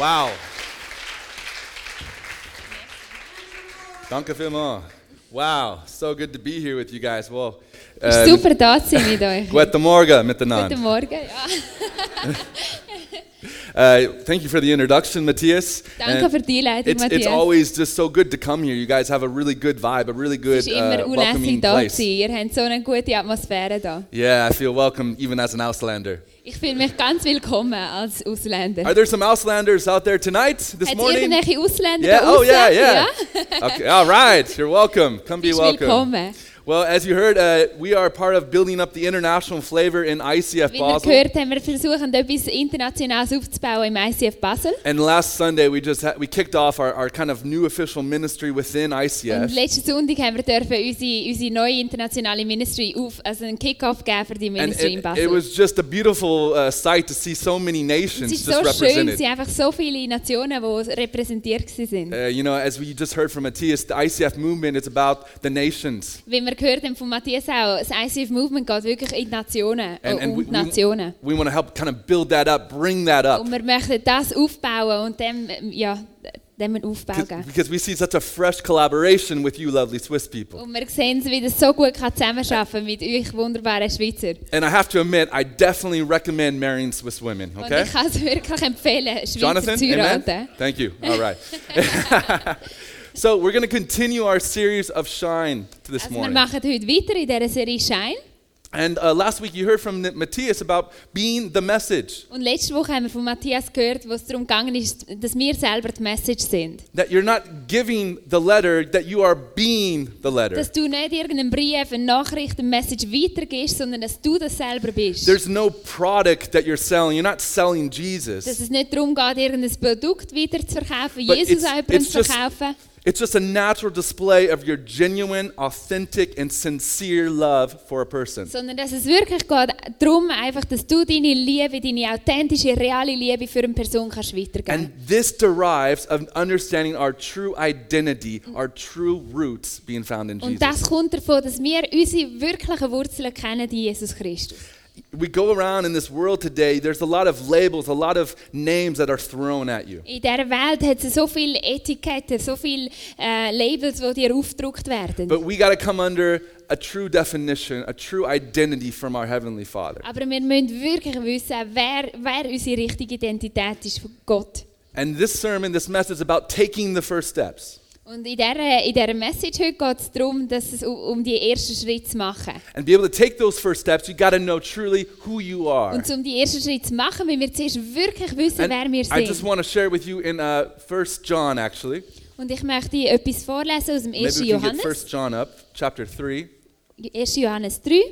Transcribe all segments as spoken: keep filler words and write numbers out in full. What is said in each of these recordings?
Wow. Danke vielmals. Wow, so good to be here with you guys. Well, Es ist super da zu sein mit euch. Guten Morgen miteinander. Guten Morgen, ja. Uh, thank you for the introduction, Matthias. Danke And für die Einleitung, it's, it's Matthias. always just so good to come here. You guys have a really good vibe, a really good Es ist immer uh, unlässig welcoming da zu place. sein. Ihr habt so eine gute Atmosphäre da. Yeah, I feel welcome even as an Auslander. Ich fühle mich ganz willkommen als Ausländer. Are there some Auslanders out there tonight, this Hat es morning? irgendwelche Ausländer Yeah, da oh draussen? yeah, yeah. Okay, all right, you're welcome. Come be Bist welcome. willkommen. Well, as you heard, uh, we are part of building up the international flavor in I C F Wie ihr Basel. gehört haben, wir versuchen etwas Internationales aufzubauen im I C F Basel. And last Sunday, we just had, we kicked off our, our kind of new official ministry within I C Und F. letzten Sonntag haben wir dürfen unsere, unsere neue internationale Ministry auf, also einen Kick-Off geben für die And Ministry in it, Basel. it was just a beautiful uh, sight to see so many Es nations ist just so schön, es represented. sind einfach so viele Nationen, die repräsentiert waren. Uh, you know, as we just heard from Matthias, the I C F movement, it's about the nations. Wie wir gehört haben von Matthias auch, das I C F-Movement geht wirklich in die Nationen And, äh, and we, und Nationen. we, we want to help kind of build that up, bring that up. Und wir möchten das aufbauen und dem, ja, dem einen Aufbau Because, geben. because we see such a fresh collaboration with you lovely Swiss people. Und wir sehen, wie das so gut kann zusammenarbeiten mit euch wunderbaren Schweizer. And I have to admit, I definitely recommend marrying Swiss women, Und okay? ich kann es wirklich empfehlen, Schweizer Jonathan, zu amen? heiraten. Thank you. All right. So we're going to continue our series of Shine this Also wir morning. machen heute weiter in dieser Serie Shine. And uh, last week you heard from Matthias about being the message. Und letzte Woche haben wir von Matthias gehört, wo es darum gegangen ist, dass wir selber die Message sind. That you're not giving the letter, that you are being the letter. Dass du nicht irgendeinen Brief, eine Nachricht, eine Message weitergibst, sondern dass du das selber bist. There's no product that you're selling. You're not selling Dass Jesus. es nicht darum geht, irgendein Produkt weiter zu verkaufen, But Jesus it's- an jemandem it's zu just- verkaufen. It's just a natural display of your genuine, authentic, and sincere love for a person. Sondern dass es wirklich geht darum, einfach, dass du deine Liebe, deine authentische, reale Liebe für eine Person kannst weitergeben. And this derives of understanding our true identity, our true roots being found in Und das Jesus. kommt davon, dass wir unsere wirklichen Wurzeln kennen in Jesus Christus. We go around in this world today, there's a lot of labels, a lot of names that are thrown at you. In dieser Welt hat es so viele Etiketten, so viele äh, Labels, die dir aufgedruckt werden. But we got to come under a true definition, a true identity from our Heavenly Father. Aber wir müssen wirklich wissen, wer, wer unsere richtige Identität ist von Gott. And this sermon, this message is about taking the first steps. Und in dieser, in dieser Message heute geht es darum, dass es um, um die ersten Schritte zu machen. And be able to take those first steps, you got to know truly who you are. Und um die ersten Schritte zu machen, müssen wir zuerst wirklich wissen, And wer wir I just sind. want to share with you in uh, First John, actually. Und ich möchte etwas vorlesen aus dem Maybe ersten we can get Johannes. First John up, chapter three. ersten Johannes drei.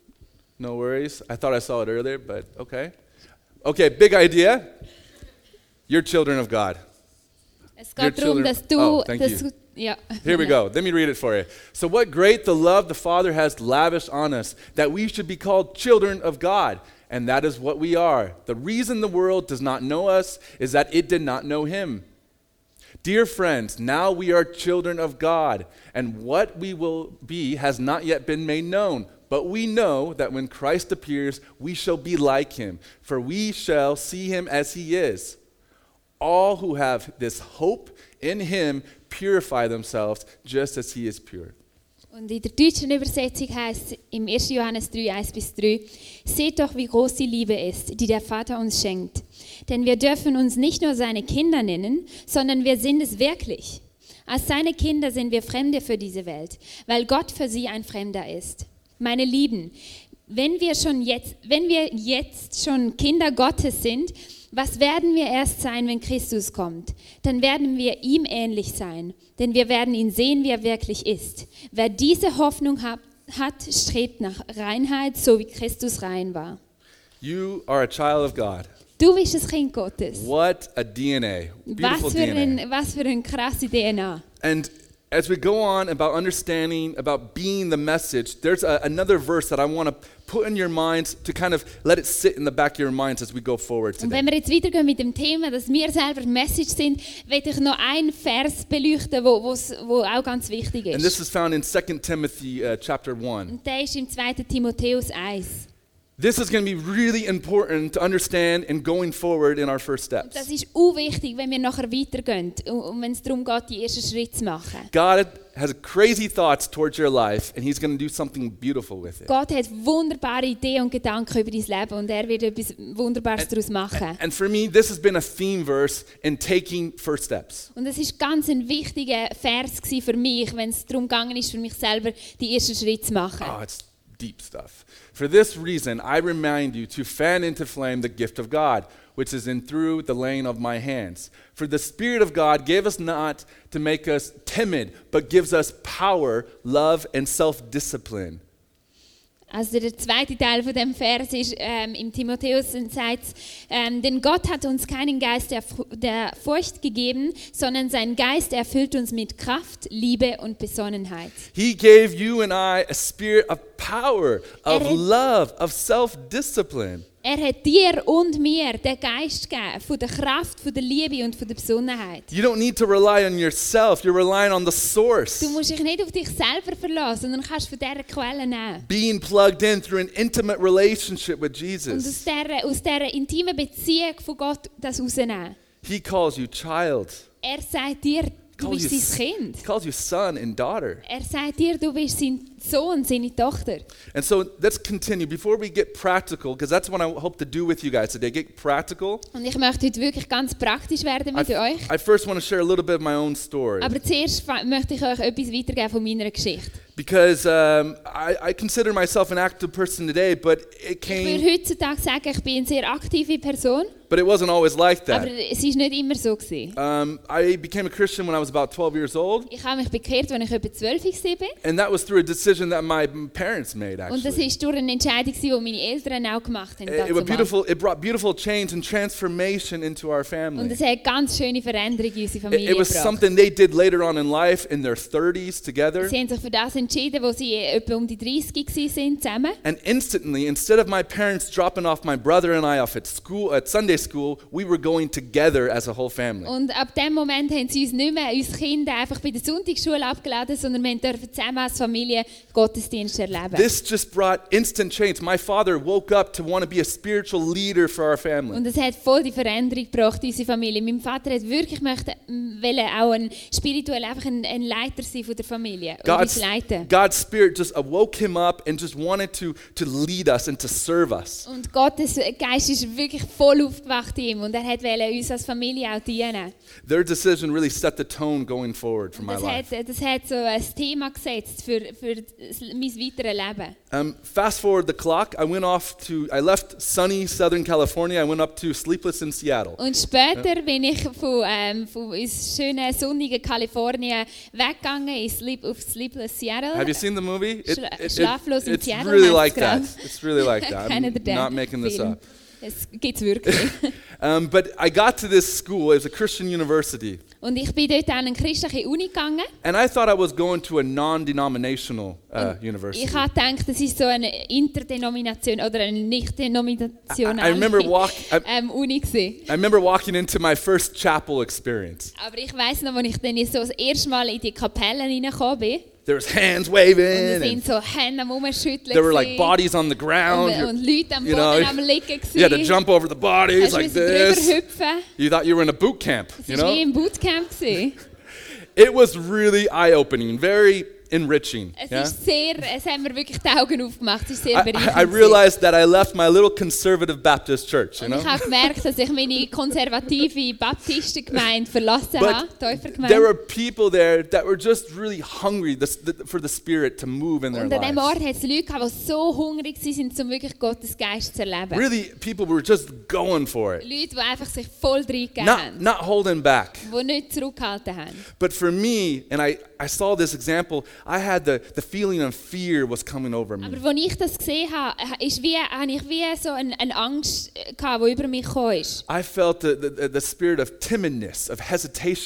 No worries. I thought I saw it earlier, but okay. Okay, big idea. You're children of God. Es Your geht darum, children- dass du... Oh, thank dass, you. ja. Here we go. Let me read it for you. So, what great the love the Father has lavished on us, that we should be called children of God. And that is what we are. The reason the world does not know us is that it did not know Him. Dear friends, now we are children of God, and what we will be has not yet been made known. But we know that when Christ appears, we shall be like Him, for we shall see Him as He is. All who have this hope in Him purify themselves just as He is pure. Und in der deutschen Übersetzung heißt es im ersten Johannes drei, eins bis drei, seht doch, wie groß die Liebe ist, die der Vater uns schenkt. Denn wir dürfen uns nicht nur seine Kinder nennen, sondern wir sind es wirklich. Als seine Kinder sind wir Fremde für diese Welt, weil Gott für sie ein Fremder ist. Meine Lieben, wenn wir, schon jetzt, wenn wir jetzt schon Kinder Gottes sind, was werden wir erst sein, wenn Christus kommt? Dann werden wir ihm ähnlich sein, denn wir werden ihn sehen, wie er wirklich ist. Wer diese Hoffnung hat, hat, strebt nach Reinheit, so wie Christus rein war. You are a child of God. Du bist das Kind Gottes. What a D N A. Beautiful Was für, D N A. ein, was für eine krasse D N A. And as we go on about understanding, about being the message, there's a, another verse that I want to put in your minds to kind of let it sit in the back of your minds as we go forward Und today. wenn wir jetzt weitergehen mit dem Thema, dass wir selber die Message sind, möchte ich noch einen Vers beleuchten, wo, wo's, wo auch ganz wichtig And this ist. is found in Second Timothy uh, chapter one. Und der ist im zweiten Timotheus eins. This is going to be really important to understand in going forward in our first Und steps. das ist auch wichtig, wenn wir nachher weitergehen und, und wenn es darum geht, die ersten Schritte zu machen. God has crazy thoughts towards your life, and He's going to do something beautiful with it. Gott hat wunderbare Ideen und Gedanken über dein Leben und er wird etwas Wunderbares daraus machen. And for me, this has been a theme verse in taking first steps. Und es ist ganz ein wichtiger Vers gewesen für mich, wenn es darum gegangen ist, für mich selber die ersten Schritte zu machen. Oh, it's deep stuff. For this reason, I remind you to fan into flame the gift of God, which is in through the laying of my hands. For the Spirit of God gave us not to make us timid, but gives us power, love, and self-discipline. Also der zweite Teil von dem Vers ist ähm, im Timotheus und sagt, ähm, denn Gott hat uns keinen Geist der, der Furcht gegeben, sondern sein Geist erfüllt uns mit Kraft, Liebe und Besonnenheit. He gave you and I a spirit of power, of Er hat- love, of self-discipline. Er hat dir und mir den Geist gegeben, von der Kraft, von der Liebe und von der Besonnenheit. You don't need to rely on yourself. You're relying on the source. Du musst dich nicht auf dich selber verlassen, sondern kannst von dieser Quelle nehmen. Being plugged in through an intimate relationship with Und aus Jesus. dieser, aus dieser intimen Beziehung von Gott das rausnehmen. He calls you child. Er sagt dir, du Calls bist you, sein Kind. he calls you son and daughter. Er sagt dir, du bist sein Sohn, seine Tochter. And so let's continue before we get practical, because that's what I hope to do with you guys today. Get practical. Und ich möchte heute wirklich ganz praktisch werden mit I, euch. I first want to share a little bit of my own story. Aber zuerst fa- möchte ich euch etwas weitergeben von meiner Geschichte. Because um, I, I consider myself an active person today, but it Ich würde came, heutzutage sagen, ich bin eine sehr aktive Person, but it wasn't always like aber that. es ist nicht immer so gewesen. Um, I became a Christian when I was about twelve years old, Ich habe mich bekehrt, als ich etwa zwölf war. and that was through a decision that my parents made, Und das actually. war durch eine Entscheidung, die meine Eltern auch gemacht haben. It, it, was dazumal. beautiful, it brought beautiful change and transformation into our Und family. es hat ganz schöne Veränderungen in unsere It, Familie it was gebracht. something they did later on in life in their thirties together. Sie haben sich für das entschieden, wo sie etwa um die dreißig waren zusammen. And instantly, instead of my parents dropping off my brother and I off at school, at Sunday school, we were going together as a whole family. Und ab dem Moment haben sie uns nicht mehr, uns Kinder, einfach bei der Sonntagsschule abgeladen, sondern wir durften zusammen als Familie Gottesdienst erleben. This just brought instant change. My father woke up to want to be a spiritual leader for our family. Und es hat voll die Veränderung gebracht in unsere Familie. Mein Vater hat wirklich möchte, m, wollte auch ein spirituell einfach ein, ein Leiter sein von der Familie. Und uns God's, leiten. God's spirit just awoke him up and just wanted to, to lead us and to serve us. Und Gottes Geist ist wirklich voll aufgewacht in ihm und er hat wollte uns als Familie auch dienen. Their decision really set the tone going forward for Und my das life. hat, das hat so ein Thema gesetzt für, für das- mein weiteres Leben. Um, fast forward the clock, I went off to, I left sunny Southern California, I went up to Sleepless in Seattle. Und später bin ich von, ähm, von uns schönen sonnigen Kalifornien weggegangen in Sleep, auf Sleepless Seattle. Have you seen the movie? Schla- Schlaflos in it's Seattle really heißt like es that. gerade. It's really like that. Kennt ihr I'm den not making this Film? up. Es gibt es wirklich. Um, but I got to this school, it was a Christian university, Und ich bin dort an eine christliche Uni gegangen. and I thought I was going to a non-denominational uh, university. Ich habe gedacht, das ist so eine Interdenomination oder eine I, I nicht-denominationale remember walk, I, ähm, Uni gewesen. I remember walking into my first chapel experience. Aber ich weiss noch, als ich dann so das erste Mal in die Kapelle reingekommen bin, There was hands und waving, es and sind so Hände am Umschütteln there were like gewesen, bodies on the ground. und, You, und Leute am you Boden know, am Liegen you had to gewesen. jump over the bodies Hast like müssen drüber this. hüpfen. You thought you were in a boot camp, Es you war wie know? im Bootcamp gewesen. It was really eye-opening, very enriching. Es yeah? ist sehr, es haben mir wirklich die Augen aufgemacht. Es ist sehr I, I bereichernd. I realized that I left my little conservative Baptist church, you Und know? ich habe gemerkt, dass ich meine konservative Baptistengemeinde verlassen But habe, there Täufergemeinde. were people there that were just really hungry this, the, for the Spirit to move in their Und an diesem lives. Ort hat es Leute gehabt, die so hungrig waren, um wirklich Gottes Geist zu erleben. Really, people were just going for it, Leute, die einfach sich voll reingegeben not, haben, not holding back. die nicht zurückgehalten haben. But for me, and I, I saw this example, I had the, the feeling of fear was coming over me. Aber als ich das gesehen habe, ist wie, habe ich wie so eine, eine Angst gehabt, die über mich gekommen ist. I felt the, the, the spirit of timidness, of hesitation. Und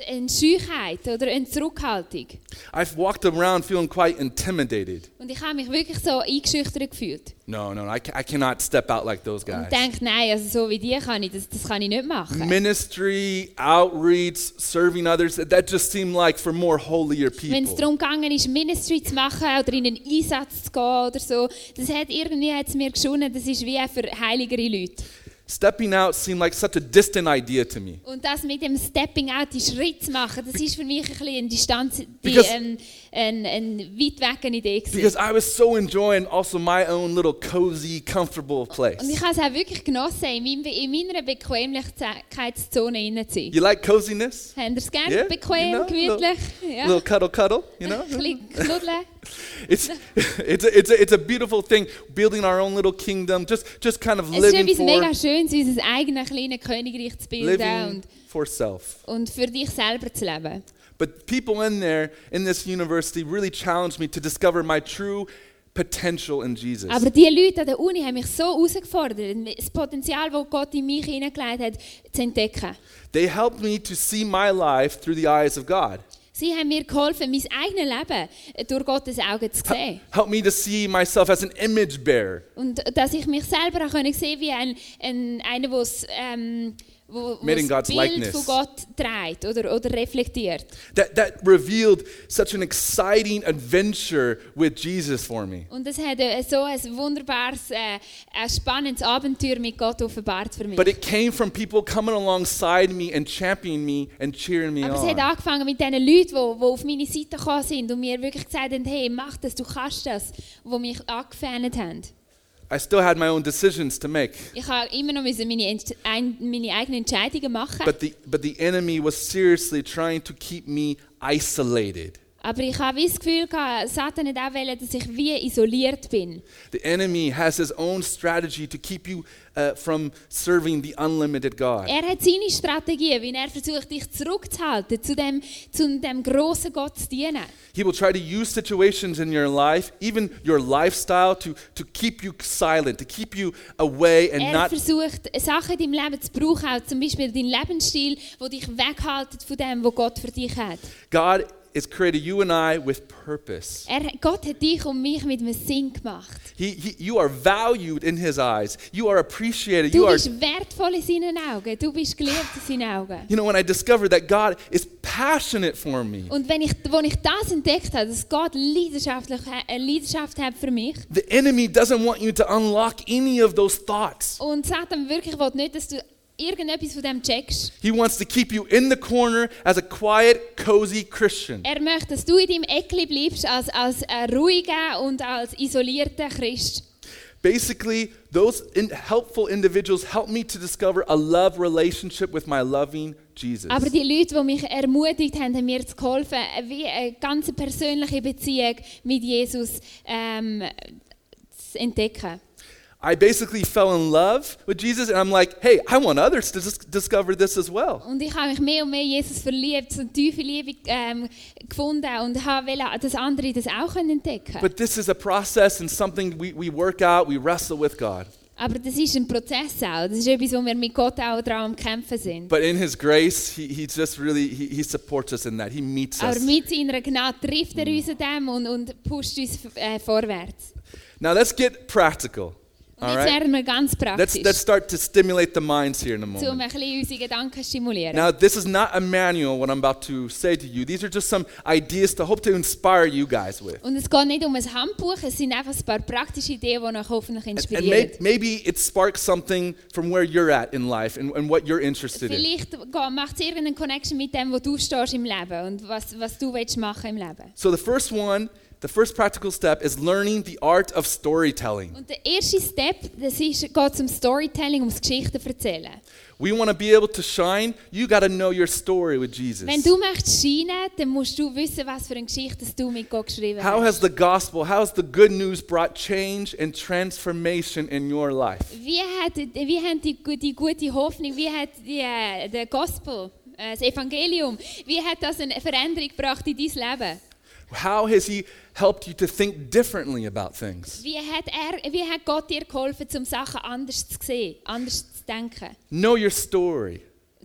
eine Scheuheit oder eine Zurückhaltung. I've walked around feeling quite intimidated. Und ich habe mich wirklich so eingeschüchtert gefühlt. No, no, I, ca- I cannot step out like those guys. Und denke, nein, also so wie die kann ich, das, das kann ich nicht machen. Ministry, outreach, serving others, that just seemed like for more holier Wenn es people. darum gegangen ist, Ministry zu machen oder in einen Einsatz zu gehen oder so, das hat irgendwie hat's mir geschunden, das ist wie für heiligere Leute. Stepping out seemed like such a distant idea to me. Und das mit dem Stepping Out, die Schritt zu machen, das ist für mich ein bisschen eine Distanz, die, Because- ähm, eine, eine weit weg eine Idee gewesen. Because I was so enjoying also my own little cozy, comfortable place. Und ich habe es auch wirklich genossen, in, meinem, in meiner Bequemlichkeitszone hinein zu sein. You like coziness? Habt ihr es gerne? Yeah, Bequem, you know, gemütlich? Ja. Little cuddle cuddle, you know? Ein bisschen knuddeln. It's, it's, a, it's, a, it's a beautiful thing, building our own little kingdom, just, just kind of Es ist living etwas for, mega Schönes, unser eigenes kleines Königreich zu bilden living und, for self. und für dich selber zu leben. But people in there, in this university, really challenged me to discover my true potential in Jesus. Aber die Leute an der Uni haben mich so herausgefordert, das Potenzial, das Gott in mich hineingelegt hat, zu entdecken. They helped me to see my life through the eyes of God. Sie haben mir geholfen, mein eigenes Leben durch Gottes Augen zu sehen. Help me to see myself as an image bearer. Und dass ich mich selber auch können sehen wie ein, ein, einer, der ähm, wo, Made in wo God's das Bild likeness. von Gott trägt oder, oder reflektiert. That, that revealed such an exciting adventure with Jesus for me. Und es hat äh, so ein wunderbares, äh, ein spannendes Abenteuer mit Gott offenbart für mich. But it came from people coming alongside me and championing me and cheering me Aber es hat on. angefangen mit den Leuten, die, die auf meine Seite gekommen sind und mir wirklich gesagt haben, hey, mach das, du kannst das, die mich angefähnt haben. I still had my own decisions to make, Ich habe immer noch müssen meine, Ent- ein, meine eigenen Entscheidungen machen. but the, but the enemy was seriously trying to keep me isolated. Aber ich habe wie das Gefühl gehabt, Satan hat auch wollen, dass ich wie isoliert bin. The enemy has his own strategy to keep you uh, from serving the unlimited God. Er hat seine Strategie, wie er versucht, dich zurückzuhalten, zu dem, zu dem grossen Gott zu dienen. He will try to use situations in your life, even your lifestyle, to, to keep you silent, to keep you away and Er not versucht, Sachen in deinem Leben zu brauchen, auch zum Beispiel deinen Lebensstil, der dich weghaltet von dem, was Gott für dich hat. God has created you and I with purpose. Er, Gott hat dich und mich mit einem Sinn gemacht. He, he, you are valued in His eyes. You are appreciated. Du You are, bist wertvoll in seinen Augen. Du bist geliebt in seinen Augen. you know, when I discovered that God is passionate for me, Und wenn ich, als ich das entdeckt habe, dass Gott leidenschaftlich, eine Leidenschaft hat für mich the enemy doesn't want you to unlock any of those thoughts. und Satan wirklich will nicht, dass du irgendetwas von dem checkst. He wants to keep you in the corner as a quiet, cozy Christian. Er möchte, dass du in deinem Eckli bleibst als, als ein ruhiger und als isolierter Christ. Basically, those in helpful individuals help me to discover a love relationship with my loving Jesus. Aber die Leute, die mich ermutigt haben, haben mir zu geholfen, wie eine ganz persönliche Beziehung mit Jesus ähm, zu entdecken. I basically fell in love with Jesus, and I'm like, hey, I want others to dis- discover this as well. Und ich habe mich mehr und mehr Jesus verliebt, so eine tiefe Liebe ähm, gefunden und habe wollen, dass andere das auch entdecken können. But this is a process and something we, we work out, we wrestle with God. Aber das ist ein Prozess auch. Das ist etwas, wo wir mit Gott auch daran am Kämpfen sind. But in His grace, He, he just really, he, he supports us in that. He meets Aber us. mit seiner Gnade trifft er uns an dem und, und pusht uns äh, vorwärts. Now let's get practical. Und All jetzt right? werden wir ganz Let's, praktisch, let's start to stimulate the minds here in a um moment. ein bisschen unsere Gedanken zu stimulieren. Now, this is not a manual, what I'm about to say to you. These are just some ideas to hope to inspire you guys with. Und es geht nicht um ein Handbuch, es sind einfach ein paar praktische Ideen, die euch hoffentlich And, and inspirieren. may, maybe it sparks something from where you're at in life and, and what you're interested in. Vielleicht macht es irgendeine Connection mit dem, wo du stehst im Leben und was, was du willst machen im Leben. So the first one, the first practical step is learning the art of storytelling. Und der erste Step, das ist, geht um Storytelling, ums Geschichten erzählen. We want to be able to shine. You got to know your story with Jesus. Wenn du möchtest scheinen, dann musst du wissen, was für eine Geschichte du mit Gott geschrieben How has hast. the gospel, how has the good news brought change and transformation in your life? Wie hat, wie hat die, die gute Hoffnung, wie hat die, äh, der Gospel, äh, das Evangelium, wie hat das eine Veränderung gebracht in dein Leben? How has He helped you to think differently about things? Wie hat, er, wie hat Gott dir geholfen, um Sachen anders zu sehen, anders zu denken? Know your story.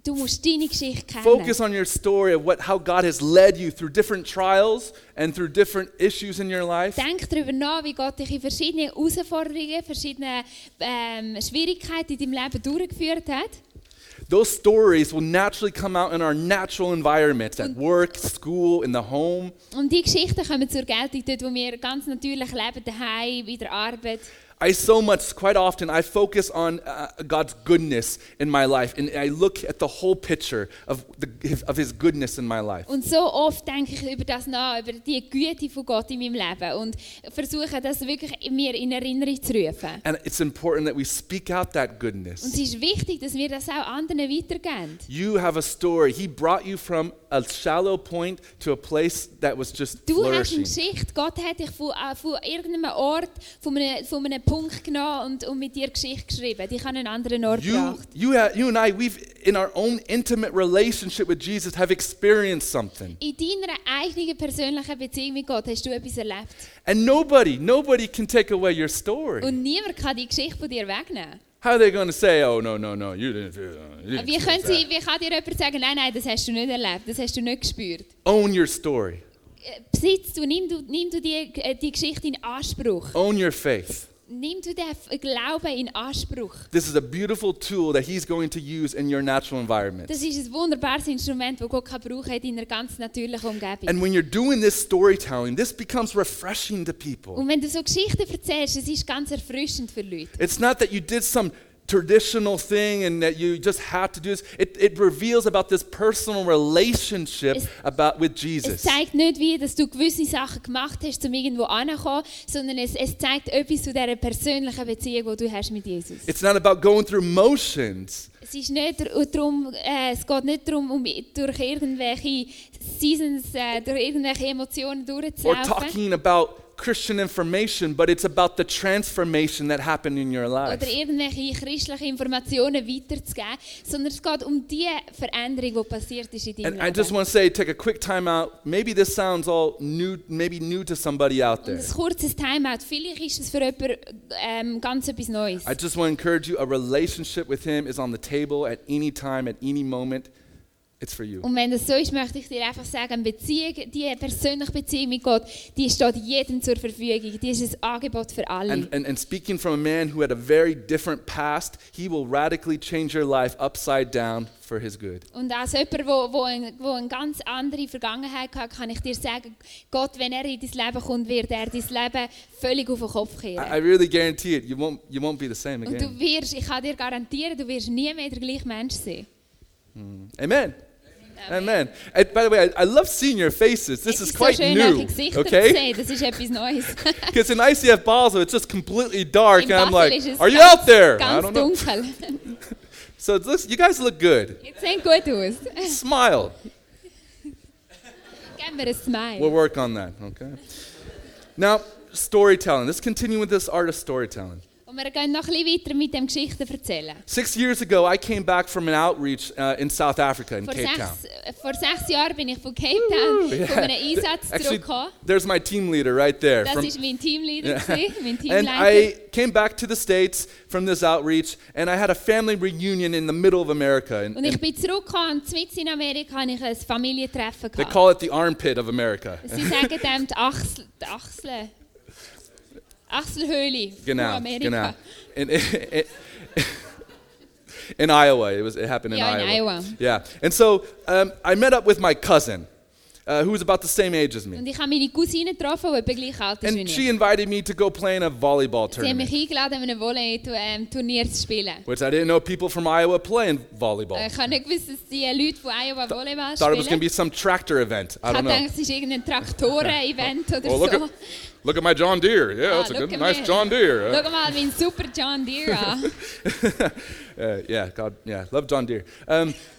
Du musst deine Geschichte kennen. Focus on your story of what, how God has led you through different trials and through different issues in your life. Denk darüber nach, wie Gott dich in verschiedene Herausforderungen, verschiedene ähm, Schwierigkeiten in deinem Leben durchgeführt hat. Those stories will naturally come out in our natural environments, at work, school, in the home. Und die Geschichten kommen zur Geltung dort, wo wir ganz natürlich leben, daheim, bei der Arbeit. I so much, quite often, I focus on uh, God's goodness in my life, and I look at the whole picture of, the, his, of His goodness in my life. Und so oft denke ich über das nach, über die Güte von Gott in meinem Leben und versuche das wirklich mir in Erinnerung zu rufen. And it's important that we speak out that Und goodness. es ist wichtig, dass wir das auch anderen weitergeben. You have a story. He brought you from a shallow point to a place that was just Du hast eine flourishing. Geschichte. Gott hat dich von, äh, von irgendeinem Ort, von einem, von einem Punkt genommen und, und mit dir Geschichte geschrieben. Die kann einen anderen Ort You, gebracht. you, ha- you and I, we've, in our own intimate relationship with Jesus, have experienced something. In deiner eigenen persönlichen Beziehung mit Gott hast du etwas erlebt. And nobody, nobody can take away your story. Und niemand kann die Geschichte von dir wegnehmen. How are they going to say, oh, no, no, no, you didn't, you didn't Wie, können experience sie, wie kann dir jemand sagen, nein, nein, das hast du nicht erlebt, das hast du nicht gespürt. that. Own your story. Äh, Besitz du, nimm du, nimm du die, äh, die Geschichte in Anspruch. Own your faith. Nimm du den F- Glauben in Anspruch. This is a beautiful tool that He's going to use in your natural environment. Das ist ein wunderbares Instrument, das Gott kann brauchen in einer ganz natürlichen Umgebung. And when you're doing this storytelling, this becomes refreshing to people. Und wenn du so Geschichten erzählst, es ist ganz erfrischend für Leute. It's not that you did some traditional thing and that you just have to do this. It, it reveals about this personal relationship Es- about with Es Jesus. zeigt nicht, wie dass du gewisse Sachen gemacht hast, um irgendwo anzukommen, sondern es, es zeigt etwas zu dieser persönlichen Beziehung, die du hast mit Jesus. It's not about going through motions. Es, ist nicht darum, äh, es geht nicht darum, um durch irgendwelche Seasons, äh, durch irgendwelche Emotionen Or durchzulaufen. talking about Christian information, but it's about the transformation that happened in your life. Oder irgendwelche christlichen Informationen weiterzugeben, sondern es geht um die Veränderung, die passiert ist in deinem And I just Leben. want to say, take a quick time out. Maybe this sounds all new, maybe new to somebody out Und there. ein kurzes Timeout, vielleicht ist es für jemanden ähm, ganz etwas Neues. I just want to encourage you, a relationship with Him is on the table at any time, at any moment. It's for you. Und wenn das so ist, möchte ich dir einfach sagen, eine Beziehung, die persönliche Beziehung mit Gott, die steht jedem zur Verfügung. Die ist ein Angebot für alle. And, and, and speaking from a man who had a very different past, he will radically change your life upside down for His good. Und als jemand, der wo, wo ein, wo eine ganz andere Vergangenheit hat, kann ich dir sagen, Gott, wenn er in dein Leben kommt, wird er dein Leben völlig auf den Kopf I, I kehren. really guarantee it, you won't, you won't be the same Und again. du wirst, ich kann dir garantieren, du wirst nie mehr der gleiche Mensch sein. Amen. Amen. And by the way, I, I love seeing your faces. This Es is ist quite so schön, new, eure Gesichter zu okay? sehen. Das ist etwas Neues. Because in I C F Basel, it's just completely dark, In and I'm Basel like, ist es are you ganz, out there? I ganz don't know. dunkel. So it looks, you guys look good. Jetzt sehen gut aus. Smile. Gib mir ein Smile. We'll work on that, okay? Now, storytelling. Let's continue with this art of storytelling. Und wir gehen noch ein bisschen weiter mit dem Geschichten erzählen. Six years ago, I came back from an outreach uh, in South Africa, in Vor Cape sechs, Town. äh, vor sechs Jahren bin ich von Cape Town Yeah. von einem Einsatz Actually, zurückgekommen. there's my team leader right there. Das from- war mein Teamleader, Yeah. gewesen, mein And Teamleiter. I came back to the States from this outreach, and I had a family reunion in the middle of America. And, Und ich and bin zurückgekommen und mitten in Amerika hatte ich ein Familientreffen. they Gehabt. call it the armpit of America. Sie sagen dem die Achsel, die Achsel, Achselhöhle von Genau, Amerika. genau. In, in, in Iowa, it was. It happened in Yeah, in Iowa. Iowa. Yeah, and so um, I met up with my cousin, uh, who was about the same age as me, Und ich habe meine Cousine getroffen, die etwa gleich alt ist wie and ich. she invited me to go play in a volleyball Sie haben mich tournament, eingeladen, um ein Volley-Turnier zu spielen. which I didn't know people from Iowa play in volleyball. Äh, Ich habe nicht gewusst, dass die Leute von Iowa Volleyball Thought it was going to spielen. be some tractor event. I Ich don't habe know. gedacht, es ist irgendein Traktoren-Event oder Oh, look so. at look at my John Deere. Yeah, Ah, that's a look good, at nice me. John Deere. Schau mal meinen super John Deere an. Uh, yeah, God, yeah, love John Deere. Um,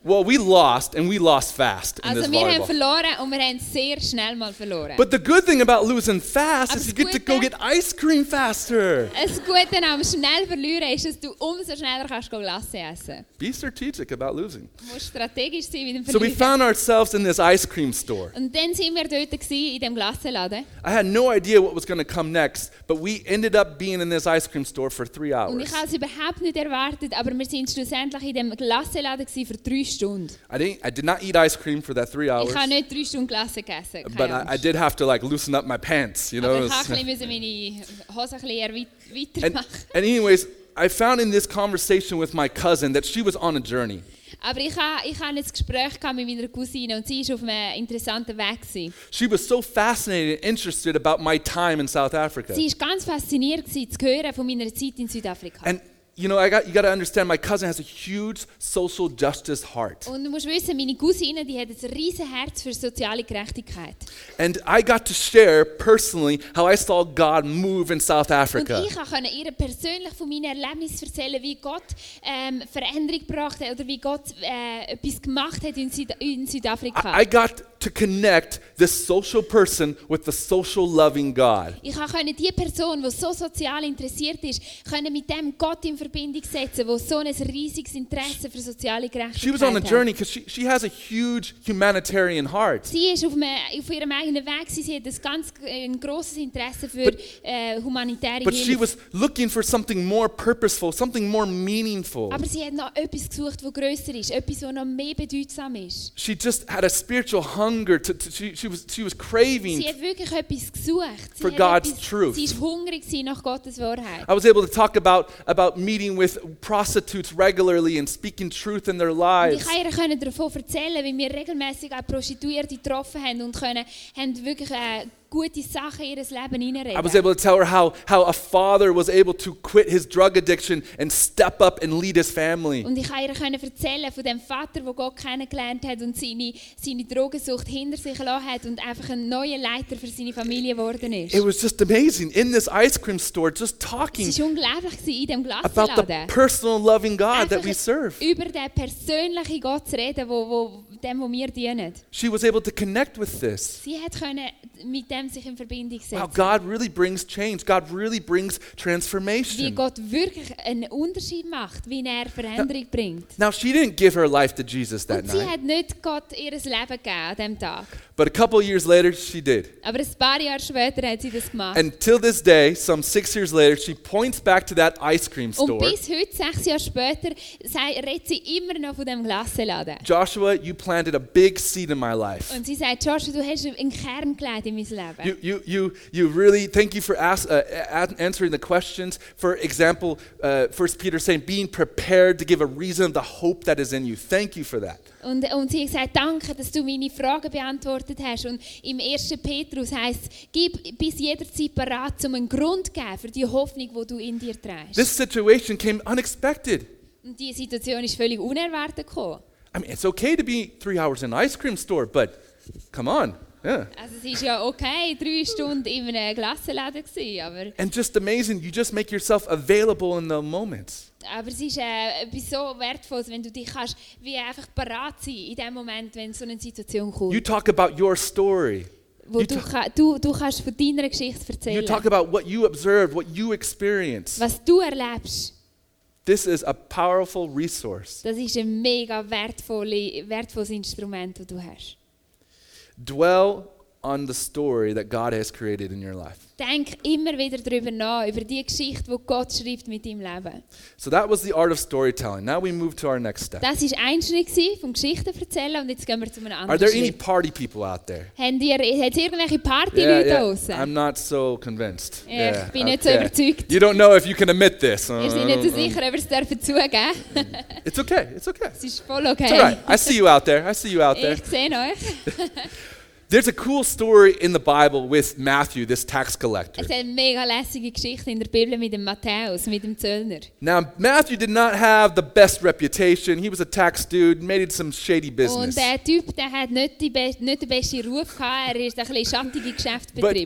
Well, we lost, and we lost fast in Also this wir haben volleyball. verloren und wir haben sehr schnell mal verloren. But the good thing about losing fast Aber is you das get to go Gute- get ice cream faster. Das Gute am schnell verlieren ist, dass du umso schneller kannst Glasse essen. Be strategic about losing. Du musst strategisch sein mit dem So we Verlieren. found ourselves in this ice cream store. Und dann sind wir dort gewesen, in dem Glassenladen. I had no idea what was going to come next, but we ended up being in this ice cream store for three Und hours. ich habe es überhaupt nicht erwartet, aber wir sind schlussendlich in dem Glassenladen gewesen für drei Stunden. I didn't. I did not eat ice cream for that three hours, Ich habe nicht drei Stunden Glasse gegessen, but keine I, I Angst. did have to like loosen up my pants, you know. Aber ich It's- musste ein bisschen meine Hose ein bisschen erweit- And, weitermachen. and anyways, I found in this conversation with my cousin that she was on a journey. Aber ich habe ich habe ein Gespräch gehabt mit meiner Cousine und sie war auf einem interessanten Weg gewesen. She was so fascinated and interested about my time in South Africa. Sie war ganz fasziniert gewesen, zu hören von meiner Zeit in Südafrika. And you know, I got you got to understand, my cousin has a huge social justice heart. Und du musst wissen, meine Cousine, die hat ein riesen Herz für soziale Gerechtigkeit. And I got to share personally how I saw God move in South Und Africa. ich konnte ihr persönlich von meinen Erlebnissen erzählen, wie Gott ähm, Veränderung gebracht hat oder wie Gott äh, etwas gemacht hat in, Süd in Südafrika. I, I got to connect this social person with the social loving God. Ich konnte die Person, die so sozial interessiert ist, können mit dem Gott in Verbindung setzen, der so ein riesiges Interesse für soziale She was on a Gerechtigkeit hat. journey because she, she has a huge humanitarian heart. Sie ist auf, einem, auf ihrem eigenen Weg, sie hat ein ganz ein grosses Interesse für But- äh, humanitäre But she Hilfe. was looking for something more purposeful, something more meaningful. Aber sie hat noch etwas gesucht, das grösser ist, etwas, das noch mehr bedeutsam ist. She just had a spiritual hunger. To, to, she, she, was, she was craving. Sie hat wirklich etwas gesucht. Sie, For hat God's etwas, truth. sie ist hungrig gewesen nach Gottes Wahrheit. I was able to talk about, about meeting with prostitutes regularly and speaking truth in their Und lives. ich konnte ihr können davon erzählen, wie wir regelmäßig auch Prostituierte getroffen haben und können, haben wirklich äh, gute Sachen in ihr Leben I was hineinreden. able to tell her how, how a father was able to quit his drug addiction and step up and lead his family. Und ich konnte ihr können erzählen von dem Vater, der Gott kennengelernt hat und seine, seine Drogensucht hinter sich gelassen hat und einfach ein neuer Leiter für seine Familie geworden ist. It was just amazing in this ice cream store, just Es talking war unglaublich gewesen, in diesem about the Glassenladen. personal loving God that Einfach we serve. über den persönlichen Gott zu reden, wo, wo, dem, wo wir dienen. She was able to connect with this. Sie hat können mit dem sich in Verbindung setzen. Wow, God really brings change. God really brings Wie transformation. Gott wirklich einen Unterschied macht, wie er Veränderung bringt. Now, she didn't give her life to Jesus that Und sie night, hat nicht Gott ihr Leben gegeben an diesem Tag. but a couple years later, she did. Aber ein paar Jahre später hat sie das gemacht. And till this day, some six years later, she points back to that ice cream Und store. bis heute, sechs Jahre später, sei- redet sie immer noch von dem Glassenladen. Joshua, you planted a big seed in my life. Und sie sagt, Joshua, du hast einen Kern gelegt in mein Leben. You, you, you, you really, thank you for ask, uh, a- answering the questions. For example, uh, First Peter saying, being prepared to give a reason of the hope that is in you. Thank you for that. Und, und sie hat gesagt, danke, dass du meine Fragen beantwortet hast. Und im ersten Petrus heisst es, gib bis jederzeit parat, um einen Grund zu geben für die Hoffnung, die du in dir trägst. This situation came unexpected. Und diese Situation ist völlig unerwartet gekommen. I mean, it's okay to be three hours in an ice cream store, but come on. Yeah. Also es ist ja okay, drei Stunden in einem Glassenladen gewesen, aber, And just amazing, you just make yourself available in the moments. aber es ist äh, etwas so Wertvolles, wenn du dich kannst, wie einfach parat sein in dem Moment, wenn so eine Situation kommt. You talk about your story. Wo you du, ta- ka- du, du kannst von deiner Geschichte You erzählen. talk about what you observed, what you experienced. Was du erlebst, This is a powerful resource. das ist ein mega wertvolle, wertvolles Instrument, das du hast. Dwell on the story that God has created in your life. Denk immer wieder darüber nach, über die Geschichte, die Gott schreibt mit deinem Leben. So that was the art of storytelling. Now we move to our next step. Das war ein Schritt gewesen vom Geschichten erzählen und jetzt gehen wir zu einem Are anderen there any Schritt. party people out there? Habt ihr, hat es irgendwelche Partyleute yeah. draussen? I'm not so convinced. Ja, ich bin nicht so überzeugt. You don't know if you can admit this. Wir sind nicht so sicher, ob wir es dürfen zugeben. It's okay. It's okay. Es ist voll okay. It's all right. I see you out there. I see you out there. Ich sehe euch. There's a cool story in the Bible with Matthew, this tax collector. Es ist eine mega lässige Geschichte in der Bibel mit dem Matthäus, mit dem Zöllner. Now, Matthew did not have the best reputation. He was a tax dude, made some shady Und business. der Typ, der hat nicht, die be- nicht den besten Ruf gehabt, er ist ein bisschen schattige Geschäfte But, betrieben.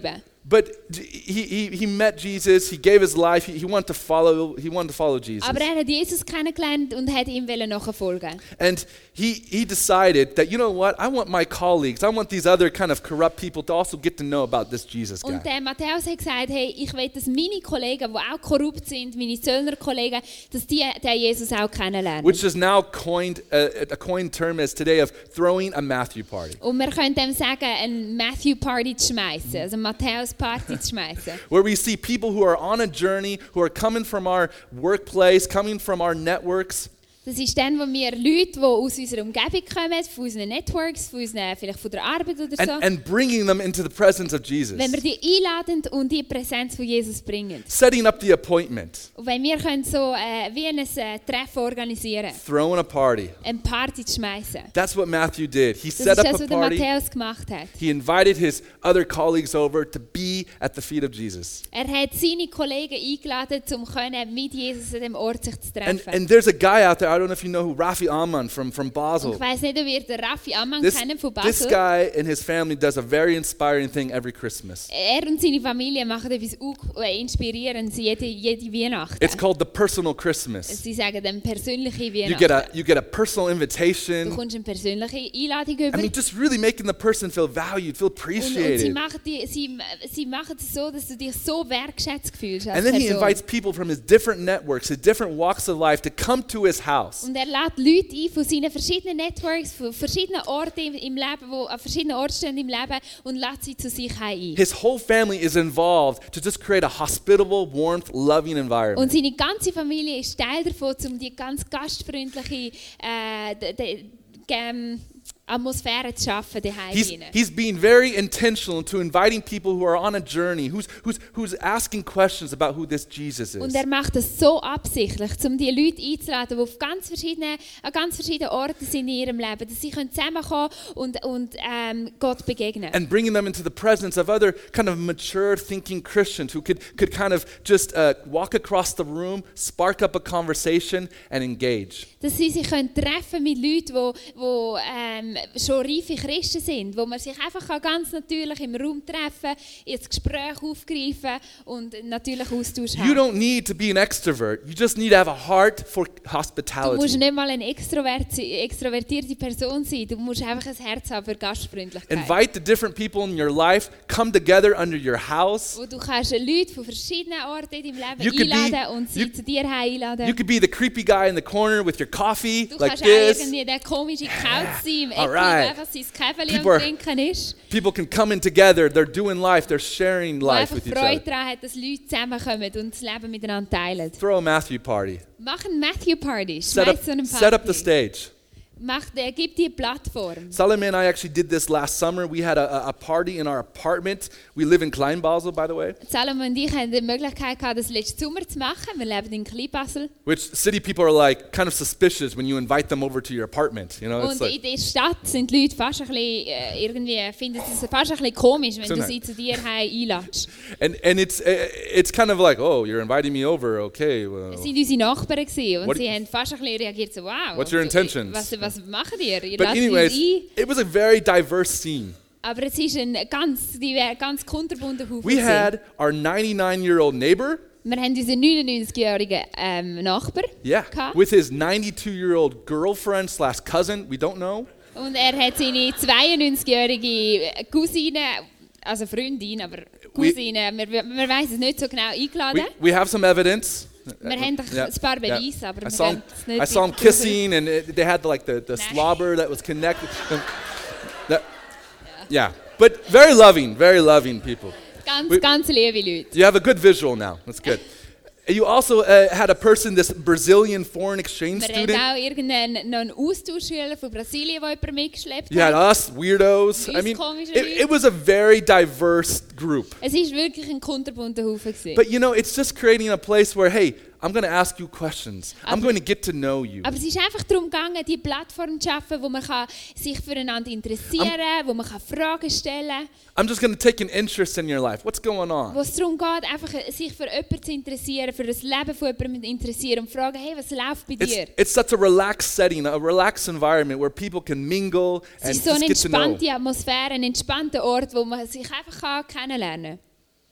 But he, he, he met Jesus, he gave his life, he, he, wanted to follow, he wanted to follow Jesus. Aber er hat Jesus kennengelernt und hat ihm nachfolgen. And he, he decided that, you know what, I want my colleagues, I want these other kind of corrupt people to also get to know about this Jesus guy. Und der Matthäus hat gesagt, hey, ich will, dass meine Kollegen, die auch korrupt sind, meine Zöllnerkollegen, dass die den Jesus auch kennenlernen. Which is now coined, uh, a coined term as today of throwing a Matthew party. Und wir können dem sagen, ein Matthew Party zu schmeißen, also Matthäus Party zu schmeißen. Where we see people who are on a journey, who are coming from our workplace, coming from our networks. Das ist dann, wo wir Leute, die aus unserer Umgebung kommen, von unseren Networks, von unseren, vielleicht von der Arbeit oder so, And, and bringing them into the presence of Jesus. wenn wir die einladen und die Präsenz von Jesus bringen. Setting up the appointment. Und wenn wir können so äh, wie ein äh, Treffen organisieren, Throwing a party. eine Party zu schmeißen. That's what Matthew did. He Das set ist up das, a was der party. Matthäus gemacht hat. He invited his other colleagues over to be at the feet of Jesus. Er hat seine Kollegen eingeladen, um können mit Jesus an dem Ort sich zu And, treffen. and there's a guy out there, I don't know if you know who, Rafi Amman from, from Und Basel. ich weiss nicht, ob ihr den Raffi Ammann This, kennen von this Basel. guy and his family does a very inspiring thing every Christmas. Er und seine Familie machen etwas auch, äh, inspirierendes jede, jede Weihnachten. It's called the personal Christmas. Sie sagen dann persönliche You get a, Weihnachten. you get a personal Du invitation. kommst eine persönliche Einladung I über. mean, just really making the person feel valued, feel Und, und sie, appreciated. machen die, sie, sie machen es so, dass du dich so wertgeschätzt fühlst als And then he Person. invites people from his different networks, his different walks of life to come to his house. Und er lädt Leute ein von seinen verschiedenen Networks, von verschiedenen Orten im, im Leben, die an verschiedenen Orten stehen im Leben und lädt sie zu sich ein. His whole family is involved to just create a hospitable, warmth, loving Und environment. seine ganze Familie ist Teil davon, um die ganz gastfreundliche äh, de, de, ähm, Atmosphäre zu schaffen daheim. He's, he's being very intentional to inviting people who are on a journey, who's, who's, who's asking questions about who this Jesus Und is. er macht das so absichtlich, um die Leute einzuladen, die auf ganz verschiedenen, an ganz verschiedenen Orten sind in ihrem Leben, dass sie können zusammenkommen und, und ähm, Gott begegnen. And bringing them into the presence of other kind of mature thinking Christians who could, could kind of just uh, walk across the room, spark up a conversation, and engage. Dass sie sich können treffen mit Leuten, die, die ähm, schon reife Christen sind, wo man sich einfach ganz natürlich im Raum treffen, ins Gespräch aufgreifen und natürlich Austausch You haben. don't need to be an extrovert. You just need to have a heart for Du musst hospitality. nicht mal eine extrovert, extrovertierte Person sein, du musst einfach ein Herz haben für Gastfreundlichkeit. Invite the different people in your life, come together under your house. Wo du kannst Leute von verschiedenen Orten in deinem You Leben could be- einladen und sie you- zu dir einladen. You could be the creepy guy in the corner with your coffee, Du like kannst auch this. irgendwie der komische Couch sein, im Eck, Alright. der einfach sein Käferchen People am are- Trinken ist. People can come in together, they're doing life, they're sharing Wo life einfach with each Freude other. daran hat, dass Leute zusammenkommen und das Leben miteinander teilen. Throw a Matthew party. Mach eine Matthew-Party, Set up, schmeiß so einen set up the Party. stage. Mach, äh, gib dir eine Plattform. Salome and I actually did this last summer. We had a, a- a party in our apartment. We live in Klein Basel, by the way, Salome und ich hatten die Möglichkeit gehabt, das letzten Sommer zu machen. Wir leben in Kleinbasel. which city people are like kind of suspicious when you invite them over to your apartment. You know, it's Und like, in der Stadt sind die Leute fast ein bisschen, äh, irgendwie, finden es fast ein bisschen komisch, wenn So du nice. sie zu dir heim einladest. and, and it's, uh, it's kind of like, oh, you're inviting me over, okay. Well, Es waren unsere Nachbarn gewesen, und What- sie haben fast ein bisschen reagiert, so wow. What's your du- intentions? Was, was machen ihr? Ihr but lasst uns anyways, ein. it was a very diverse scene. Aber es ist ein ganz, diver- ganz kunterbunter Haufen. We gewesen. had our ninety-nine-year-old neighbor, Wir haben unseren neunundneunzigjährigen ähm, Nachbar. yeah, gehabt. with his ninety-two-year-old girlfriend slash cousin, we don't know. Und er hat seine zweiundneunzigjährige Cousine, also Freundin, aber We- Cousine, wir, wir wissen es nicht so genau, We, eingeladen. we have some evidence. Wir haben doch Yeah, ein paar yeah. Beweise, aber I wir saw, können him, es nicht I saw him wirklich kissing, and it, they had like the, the Nice. slobber that was connected. Um, that- yeah, but very loving, very loving people. Ganz, We- ganz liebe Leute. You have a good visual now. That's good. You also uh, had a person, this Brazilian foreign exchange Wir haben student. auch irgendeinen noch einen Austauschschüler von Brasilien, der jemanden mitgeschleppt You had hat. us, weirdos. I Uns mean, komische it, Leute. it was a very diverse group. Es war wirklich ein kunterbunter Haufen. gewesen. But you know, it's just creating a place where, hey, I'm going to ask you questions. I'm Aber- going to get to know you. Aber es ist einfach darum gegangen, die Plattform zu schaffen, wo man kann sich füreinander interessieren kann, wo man kann Fragen stellen kann, I'm just going to take an interest in your life. What's going on? wo es darum geht, einfach sich für jemanden zu interessieren, für das Leben von jemandem zu interessieren und fragen, hey, was läuft bei It's, dir? it's such a relaxed setting, a relaxed environment where people can mingle Es and ist so eine just get to know. entspannte Atmosphäre, ein entspannter Ort, wo man sich einfach kann kennenlernen kann.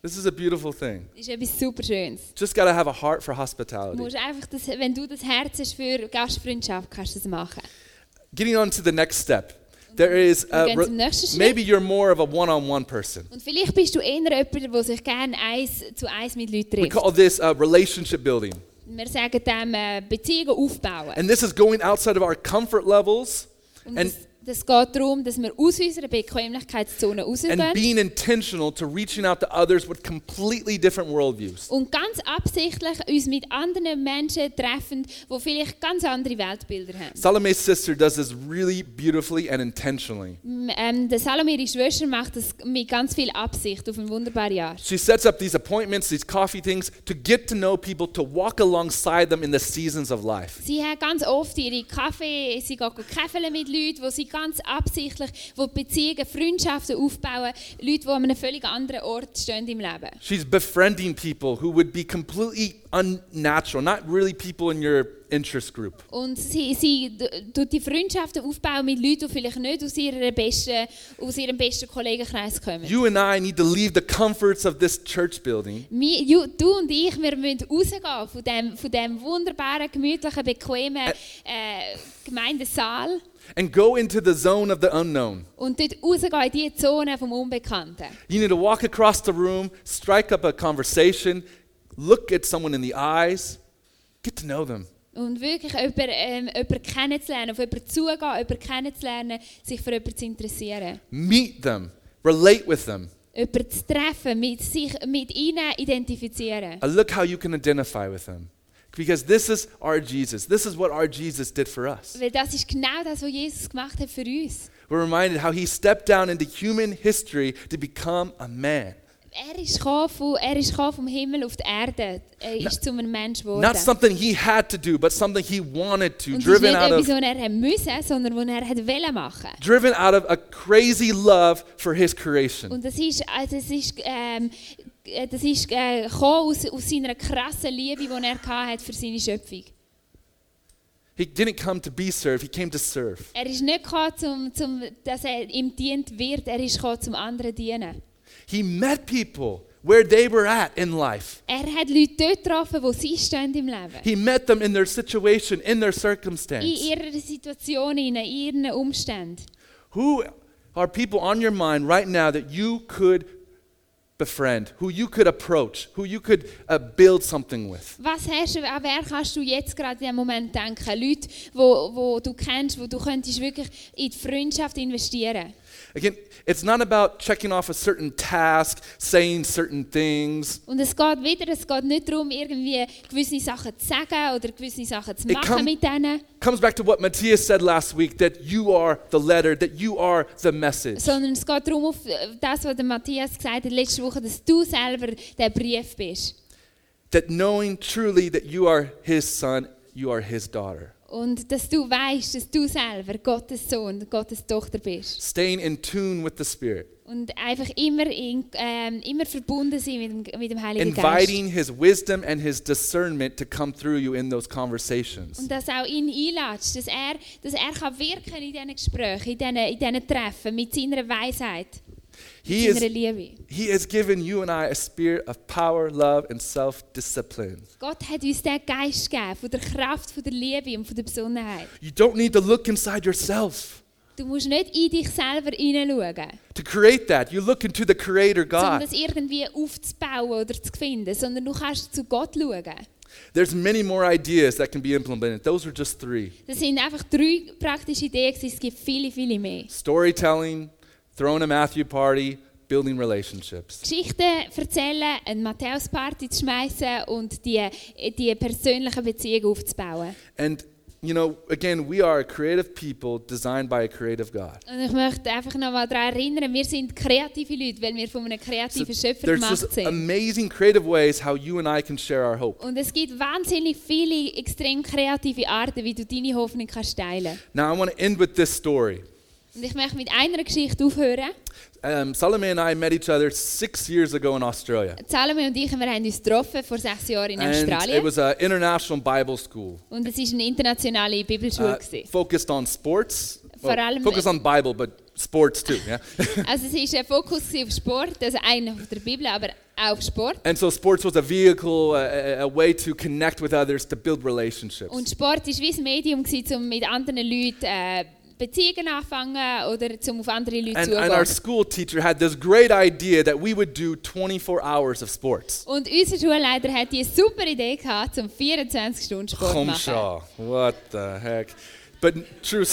This is a beautiful thing. Das ist etwas super Schönes. Just got to have a heart for Du hospitality. musst einfach das, wenn du das Herz hast für Gastfreundschaft, kannst du das machen. Getting on to the next step. There is Wir a gehen re- zum nächsten Schritt. maybe you're more of a one-on-one person. Und vielleicht bist du eher jemand, der sich gerne eins zu eins mit Leuten We trifft. call this uh, relationship building. Wir sagen dem äh, Beziehungen aufbauen. And this is going outside of our comfort levels Und and, das, das geht darum, dass wir aus unserer Bequemlichkeitszone rausgehen and being intentional to reaching out to others with completely different worldviews. und ganz absichtlich uns mit anderen Menschen treffen, die vielleicht ganz andere Weltbilder haben. Salome's sister does this really beautifully and intentionally. M- Ähm, der Salome, ihre Schwester, macht das mit ganz viel Absicht auf eine wunderbare Art. She sets up these appointments, these coffee things, to get to know people, to walk alongside them in the seasons of life. Sie hat ganz oft ihre Kaffee, sie geht käfeln mit Leuten, wo sie ganz absichtlich wo Beziehungen, Freundschaften aufbauen, Leute, die an einem völlig anderen Ort stehen im Leben. She's befriending people who would be completely unnatural, not really people in your interest group. Und sie, sie d- tut die Freundschaften aufbauen mit Leuten, die vielleicht nicht aus, ihrer besten, aus ihrem besten Kollegenkreis kommen. You and I need to leave the comforts of this church building Wir, ju- du und ich, wir müssen rausgehen von dem, von dem wunderbaren, gemütlichen, bequemen äh, Gemeindesaal and go into the zone of the unknown. und dort rausgehen in die Zone vom Unbekannten. You need to walk across the room, strike up a conversation, look at someone in the eyes, get to know them. Und wirklich jemanden, ähm, jemanden kennenzulernen, auf jemanden zugehen, jemanden kennenzulernen, sich für jemanden zu interessieren. Meet them, relate with them. Jemanden zu treffen, mit, sich mit ihnen identifizieren. Uh, look how you can identify with them. Because this is our Jesus. This is what our Jesus did for us. Weil das ist genau das, was Jesus gemacht hat für uns. We're reminded how he stepped down into human history to become a man. Er ist gekommen von, er ist gekommen vom Himmel auf die Erde. Er ist zu einem Mensch geworden. Not something he had to do, but something he wanted to, Und es ist driven nicht out etwas, of, was er haben müssen, sondern was er hat wollen machen. driven out of a crazy love for his creation. Und das ist, äh, das ist, ähm, äh, das ist äh, gekommen aus, aus seiner krassen Liebe, die er hatte für seine Schöpfung. He didn't come to be served, he came to serve. Er ist nicht gekommen, zum, zum, dass er ihm dient wird, er ist gekommen, zum anderen dienen. He met people where they were at in life. Er hat Leute dort getroffen, wo sie stehen im Leben. He met them in their situation, in their In circumstance. ihrer Situation, in ihren Umständen. Who are people on your mind right now that you could befriend, who you could approach, who you could uh, build something with? Was hast du, an wer kannst du jetzt gerade in diesem Moment denken? Leute, wo, wo du kennst, wo du könntest wirklich in die Freundschaft investieren. Again, it's not about checking off a certain task, saying certain things. Und es geht wieder, es geht nicht darum, irgendwie gewisse Sachen zu sagen oder gewisse Sachen zu It machen come- mit denen, Comes back to what Matthias said last week, that you are the letter, that you are the message. sondern es geht darum, auf das, was der Matthias gesagt hat letzte Woche, dass du selber der Brief bist. That knowing truly that you are his son, you are his daughter. Und dass du weißt, dass du selber Gottes Sohn, Gottes Tochter bist. Staying in tune with the Spirit. Und einfach immer, in, ähm, immer verbunden sein mit dem, mit dem Heiligen Inviting Geist. his wisdom and his discernment to come through you in those conversations. Und dass auch ihn einlädst, dass er, dass er kann wirken in diesen Gesprächen, in diesen, in diesen Treffen, mit seiner Weisheit, He mit seiner is, Liebe. he has given you and I a spirit of power, love, and self-discipline. Gott hat uns den Geist gegeben, von der Kraft, von der Liebe und von der Besonnenheit. You don't need to look inside yourself Du musst nicht in dich selber hineinschauen, to create that. You look into the Creator um God. das irgendwie aufzubauen oder zu finden, sondern du kannst zu Gott schauen. There's many more ideas that can be implemented. Those are just three. Das sind einfach drei praktische Ideen, es gibt viele, viele mehr. Storytelling, throwing a Matthew party, building relationships. Geschichten erzählen, eine Matthäus-Party zu schmeißen und die, die persönlichen Beziehungen aufzubauen. And, you know, again, we are a creative people designed by a creative God. Und ich möchte einfach noch mal daran erinnern, wir sind kreative Leute, weil wir von einem So kreativen Schöpfer there's gemacht just sind. amazing creative ways how you and I can share our hope. Und es gibt wahnsinnig viele extrem kreative Arten, wie du deine Hoffnung kannst teilen. Now, I want to end with this story. Und ich möchte mit einer Geschichte aufhören. Um, Salome and I met each other six years ago in Australia. Salome und ich, wir haben uns getroffen vor sechs Jahren in And it Australien. was an international Bible school Und es war eine internationale Bibelschule. uh, gewesen. focused on sports. Vor allem- focused on Bible, but sports too. Yeah. Also es war ein Fokus auf Sport, also einer auf der Bibel, aber auf Sport. And so sports was a vehicle, a, a way to connect with others, to build relationships. Und Sport war wie ein Medium, um mit anderen Leuten äh, Beziehungen anfangen oder um auf andere Leute And, zugehen. and our school teacher had this great idea that we would do twenty-four hours of sports. Und unser Schulleiter hat die super Idee gehabt, um vierundzwanzig Stunden Sport zu machen. Humshaw, what the heck? But true.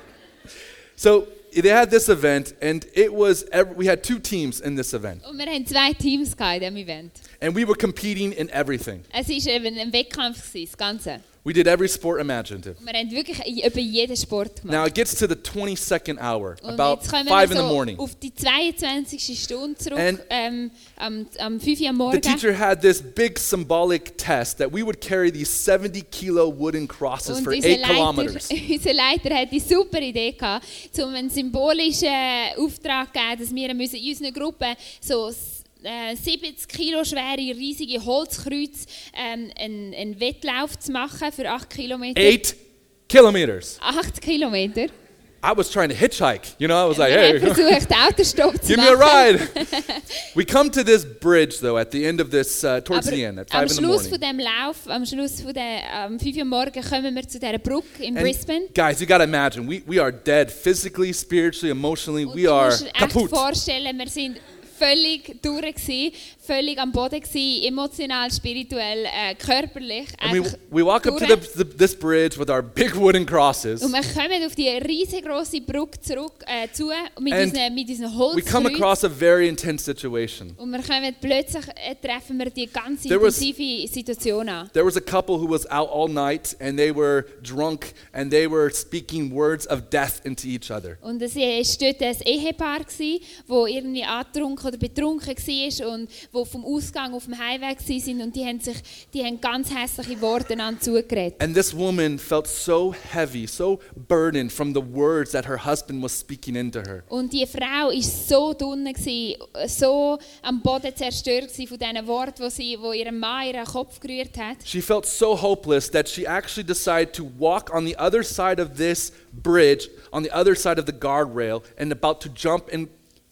So they had this event, and it was every, we had two teams in this event, Und wir hatten zwei Teams in diesem Event. and we were competing in everything. Es war eben ein Wettkampf, gewesen, das Ganze. We did every sport imaginative. Und wir haben wirklich über jeden Sport gemacht. Now it gets to the twenty-second hour, Und about jetzt kommen five wir in the so morning. auf die zweiundzwanzigste Stunde zurück, And ähm, am, am fünf Uhr am The Morgen. teacher had this big symbolic test that we would carry these seventy kilo wooden crosses Und for unser eight Leiter, kilometers. unser Leiter hat die super Idee gehabt, um einen symbolischen Auftrag zu geben, dass wir müssen in unserer Gruppe so äh, siebzig Kilo schwere, riesige Holzkreuze ähm, einen, einen Wettlauf zu machen für acht Kilometer. Eight kilometers. acht Kilometer. I was trying to hitchhike, you know, I was like, Wir hey, haben versucht, Autostopp zu give me a machen. ride. We come to this bridge, though, at the end of this, uh, towards Aber the end, at am five in the Schluss von morning. dem Lauf, am Schluss von der, um fünf Uhr morgen kommen wir zu dieser Brücke in And Brisbane. guys, you got to imagine, we, we are dead physically, spiritually, emotionally. Und We du are musst dir echt kaput. vorstellen, wir sind völlig durch gewesen, völlig am Boden gewesen, emotional, spirituell, äh, körperlich. And we, einfach we walk up to durch. the, the, this bridge with our big wooden crosses. Und wir kommen auf die riesengroße Brücke zurück äh, zu mit And unseren, mit unseren We come Holzkreuzen. across a very intense situation. Und wir kommen plötzlich äh, treffen wir die ganz There was- intensive Situation an. There was a couple who was out all night, and they were drunk, and they were speaking words of death into each other. Und es war dort ein Ehepaar, das irgendwie angetrunken oder betrunken war und wo vom Ausgang auf dem Heimweg waren und die haben, sich, die haben ganz hässliche Worte einander zugeredet. And this woman felt so heavy, so burdened from the words that her husband was speaking into her. Und die Frau war so dünn, gewesen, so am Boden zerstört gewesen von diesen Worten, die sie, wo ihrem Mann ihren Kopf gerührt hat. She felt so hopeless that she actually decided to walk on the other side of this bridge, on the other side of the guardrail, and about to jump and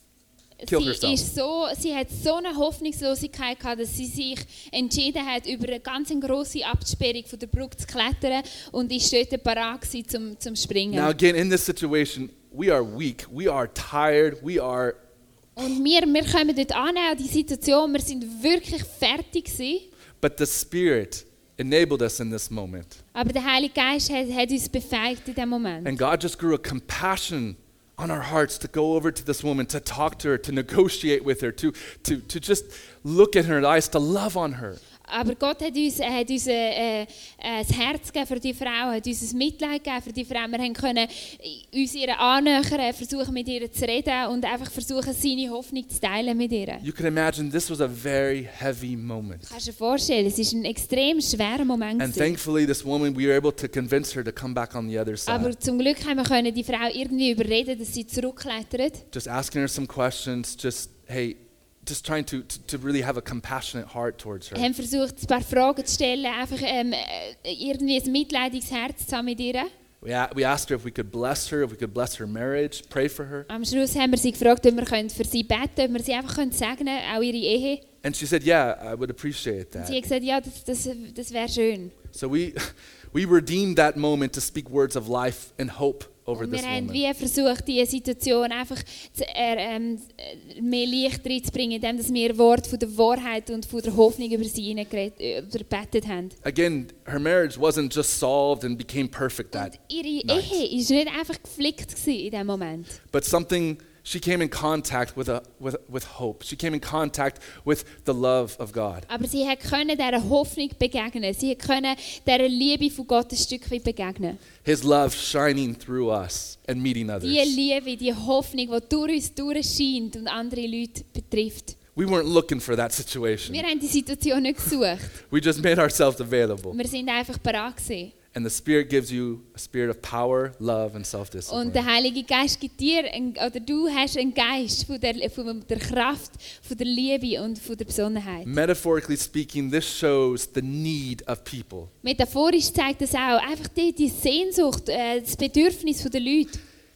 kill Sie, herself. ist so, sie hat so eine Hoffnungslosigkeit gehabt, dass sie sich entschieden hat, über eine ganz grosse Absperrung von der Brücke zu klettern und ist dort parat gewesen, zum, zum Springen. Now again, in this situation, we are weak, we are tired, we are, Und wir, wir kommen dort an, an die Situation, wir sind wirklich fertig gewesen, but the Spirit enabled us in this moment. aber der Heilige Geist hat, hat uns befähigt in diesem Moment. And God just grew a compassion on our hearts to go over to this woman, to talk to her, to negotiate with her, to, to, to just look at her eyes, to love on her. Aber Gott hat uns, er hat uns äh, äh, das Herz gegeben für die Frau, hat uns ein Mitleid gegeben für die Frau. Wir haben können uns ihr annähern, versuchen mit ihr zu reden und einfach versuchen, seine Hoffnung zu teilen mit ihr. You can imagine this was a very heavy moment. Kannst du dir vorstellen, es war ein extrem schwerer Moment. And gewesen. thankfully, this woman, we were able to convince her to come back on the other Aber side. zum Glück haben wir können die Frau irgendwie überreden, dass sie zurückklettert. Just asking her some questions, just, hey, just trying to, to, to really have a compassionate heart towards her. Wir haben versucht, ein paar Fragen zu stellen, einfach ähm, äh, irgendwie ein mitleidiges Herz zu haben mit ihr. We, a- we asked her if we could bless her, if we could bless her marriage, pray for her. Am Schluss haben wir sie gefragt, ob wir können für sie beten können, ob wir sie einfach können segnen können, auch ihre Ehe. And she said, yeah, I would appreciate Und that. sie hat gesagt, ja, das, das, das wäre schön. So we, we redeemed that moment to speak words of life and hope over Und this wir haben woman. wie versucht, diese Situation einfach zu, äh, ähm, mehr Licht reinzubringen, indem dass wir Wort von der Wahrheit und von der Hoffnung über sie hineingeredet- äh, gebetet haben. Again, her marriage wasn't just solved and became perfect that, Und ihre night. Ehe war nicht einfach geflickt gewesen in diesem Moment. but something, she came in contact with, a, with, with hope. She came in contact with the love of God. Aber sie hat können dieser Hoffnung begegnen. Sie hat können dieser Liebe von Gott ein Stück weit begegnen. His love shining through us and meeting others. Die Liebe, die Hoffnung, die durch uns durchscheint und andere Leute betrifft. We weren't looking for that situation. Wir haben die Situation nicht gesucht. We just made ourselves available. Wir sind einfach bereit gewesen. And the Spirit gives you a spirit of power, love, and self-discipline. Und der Heilige Geist gibt dir, ein, oder du hast einen Geist von der, von der Kraft, von der Liebe und von der Besonnenheit. Metaphorically speaking, this shows the need of people. Metaphorisch zeigt das auch einfach die, die Sehnsucht, äh, das Bedürfnis der Leute.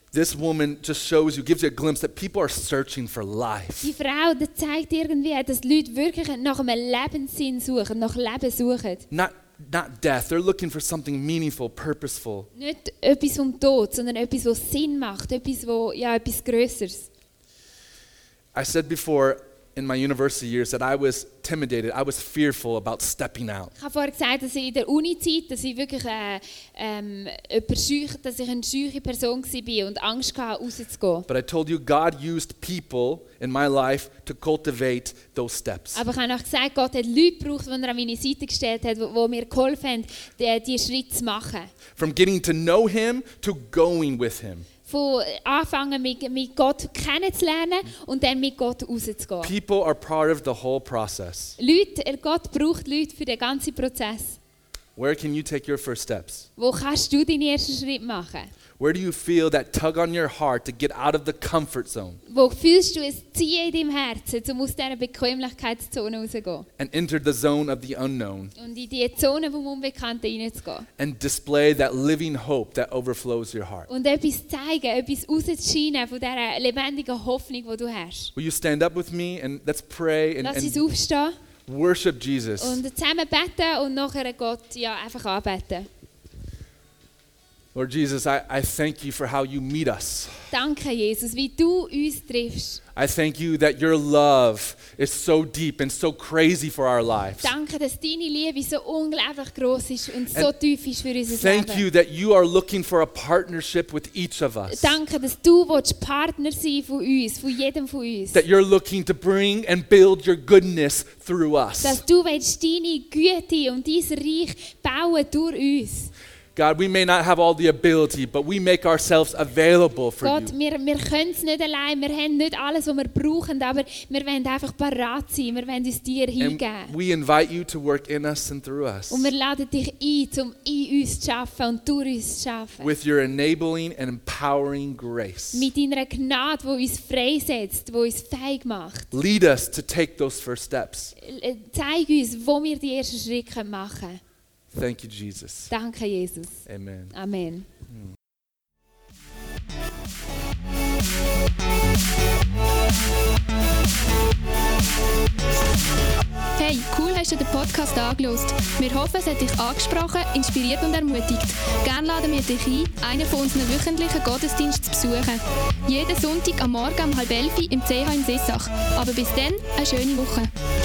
this woman just shows you, gives you a glimpse that people are searching for life. Die Frau, die zeigt irgendwie, dass Leute wirklich nach einem Lebenssinn suchen, nach Leben suchen. Not, not death. They're looking for something meaningful, purposeful. Nicht etwas vom Tod, sondern etwas, was Sinn macht, etwas, wo, ja, etwas Grösseres. I said before in my university years that I was intimidated. I was fearful about stepping out. Ich habe vorher gesagt, dass ich in der Uni-Zeit, dass ich wirklich äh, ähm, schüch, dass ich eine scheuche Person war und Angst hatte, rauszugehen. But I told you, God used people in my life to cultivate those steps. Aber ich habe auch gesagt, Gott hat Leute gebraucht, die er an meine Seite gestellt hat, die mir geholfen haben, die, die Schritte zu machen. From getting to know Him to going with Him. Von anfangen mit, mit Gott kennenzulernen und dann mit Gott rauszugehen. People are part of the whole process. Leute, Gott braucht Leute für den ganzen Prozess. Where can you take your first steps? Wo kannst du deinen ersten Schritt machen? Where do you feel that tug on your heart to get out of the comfort zone Wo fühlst du es ziehen in deinem Herzen, um aus dieser Bequemlichkeitszone rauszugehen? and enter the zone of the unknown Und in die Zone vom Unbekannten hineinzugehen. and display that living hope that overflows your heart? Und etwas zeigen, etwas rauszuscheinen von dieser lebendigen Hoffnung, die du hast. Will you stand up with me and let's pray and, Lass uns and aufstehen worship Jesus? und zusammen beten und nachher Gott ja, einfach anbeten. Lord Jesus, I, I thank you for how you meet us. Danke, Jesus, wie du uns triffst. I thank you that your love is so deep and so crazy for our lives. Danke, dass deine Liebe so unglaublich groß ist und so And tief ist für unser Thank Leben. you that you are looking for a partnership with each of us. Danke, dass du willst Partner sein von uns, von jedem von uns. That you're looking to bring and build your goodness through us. Dass du willst deine Güte und dein Reich bauen durch uns. God, we may not have all the ability, but we make ourselves available for Gott, you. wir, wir können es nicht allein, wir haben nicht alles, was wir brauchen, aber wir wollen einfach parat sein, wir wollen uns dir And hingeben. we invite you to work in us and through us Und wir laden dich ein, um in uns zu arbeiten und durch uns zu arbeiten. with your enabling and empowering grace. Mit deiner Gnade, die uns freisetzt, die uns fähig macht. Lead us to take those first steps. Äh, Zeig uns, wo wir die ersten Schritte machen können. Thank you, Jesus. Danke, Jesus. Amen. Amen. Hey, cool hast du den Podcast angelost. Wir hoffen, es hat dich angesprochen, inspiriert und ermutigt. Gerne laden wir dich ein, einen von unseren wöchentlichen Gottesdiensten zu besuchen. Jeden Sonntag am Morgen um halb elf im C H in Sissach. Aber bis dann, eine schöne Woche.